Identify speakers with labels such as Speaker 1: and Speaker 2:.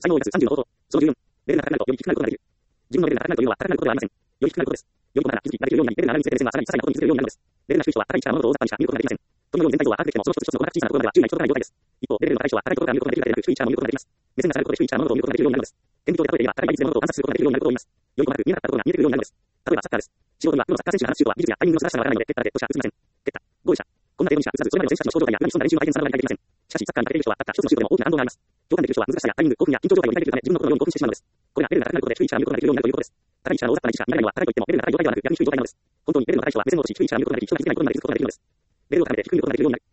Speaker 1: 才能を生かす30の方法。その14。レベルが高くなると、より低くなることができる。自分のレベルが高くなるというのは高くなることではありません。より低くなることです。より高くなら気づき、慣れているようになり、レベルが上がるにつれて目線はさらに些細なことに気づけるようになるのです。レベルが低い人は高い力の物事を大雑把にしか見ることができません。どのように全体像は高くても、その一つ一つの細かく小さなところまでは注意ない人とが了解です。一方、レベルの高い人は高いところから見ることができるだけでなく、低い力も見ることができます。目線が下がることで低い力の物事を見ることができるようになるのです。顕微鏡で例えて言えば、高い倍率で物事を観察することができるようになることを言います。より細かく見えなかったことが見えてくるようになるのです。例えばサッカーです。素人にはプロのサッカー選手が話すシュートは技術やタイミングの素晴らしさがわからないので、結果だけとしか映りません。結果、ゴール者。こんなテーブルにしか映さず、それまでの選手たちの症状や裏に潜んだ練習の大変さが理解できません。しかし、サッカーに長けている人は、たった一つのシュートでも大きな感動があります。共感できる人は難しさやタイミング、興奮や緊張状態を理解できるため、自分のことのように興奮してしまうのです。これがレベルが高くなることで低い力を見ることができるようになるということです。高い力の大雑把な力しか見られないのは高いと言ってもレベルが高い状態ではなく、逆に低い状態なのです。本当にレベルの高い人は目線を落とし低い力を見ることができ、人が気づけないことまで気づくことができるのです。レベルを高めて低く見ることができるようになる。